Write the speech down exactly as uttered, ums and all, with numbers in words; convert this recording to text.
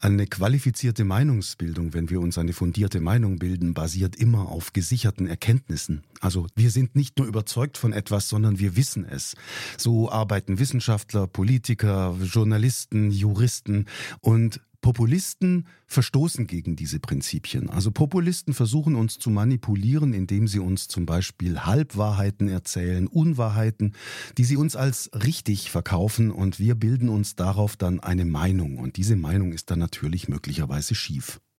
Eine qualifizierte Meinungsbildung, wenn wir uns eine fundierte Meinung bilden, basiert immer auf gesicherten Erkenntnissen. Also wir sind nicht nur überzeugt von etwas, sondern wir wissen es. So arbeiten Wissenschaftler, Politiker, Journalisten, Juristen und Populisten verstoßen gegen diese Prinzipien. Also Populisten versuchen uns zu manipulieren, indem sie uns zum Beispiel Halbwahrheiten erzählen, Unwahrheiten, die sie uns als richtig verkaufen, und wir bilden uns darauf dann eine Meinung. Und diese Meinung ist dann natürlich möglicherweise schief.